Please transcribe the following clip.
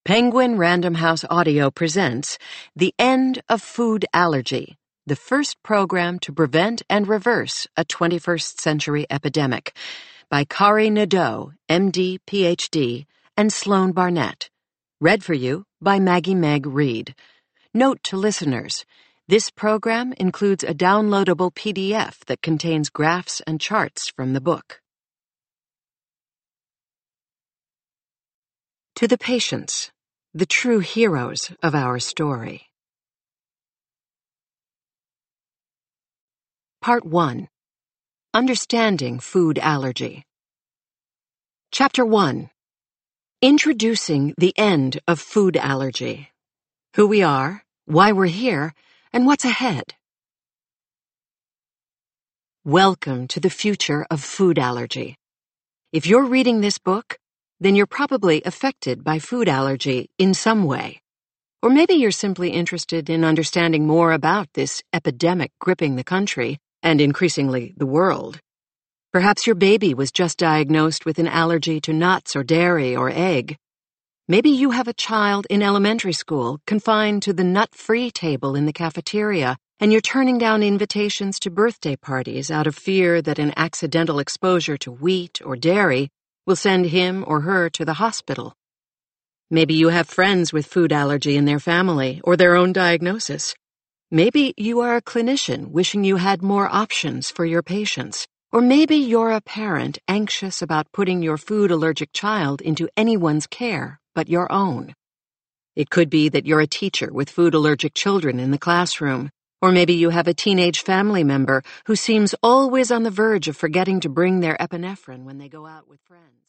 Penguin Random House Audio presents The End of Food Allergy, the first program to prevent and reverse a 21st century epidemic, by Kari Nadeau, MD, PhD, and Sloan Barnett. Read for you by Maggie Meg Reed. Note to listeners, this program includes a downloadable PDF that contains graphs and charts from the book. To the patients, the true heroes of our story. Part 1. Understanding Food Allergy. Chapter 1. Introducing the End of Food Allergy. Who we are, why we're here, and what's ahead. Welcome to the future of food allergy. If you're reading this book, then you're probably affected by food allergy in some way. Or maybe you're simply interested in understanding more about this epidemic gripping the country, and increasingly the world. Perhaps your baby was just diagnosed with an allergy to nuts or dairy or egg. Maybe you have a child in elementary school confined to the nut-free table in the cafeteria, and you're turning down invitations to birthday parties out of fear that an accidental exposure to wheat or dairy will send him or her to the hospital. Maybe you have friends with food allergy in their family or their own diagnosis. Maybe you are a clinician wishing you had more options for your patients. Or maybe you're a parent anxious about putting your food-allergic child into anyone's care but your own. It could be that you're a teacher with food-allergic children in the classroom. Or maybe you have a teenage family member who seems always on the verge of forgetting to bring their epinephrine when they go out with friends.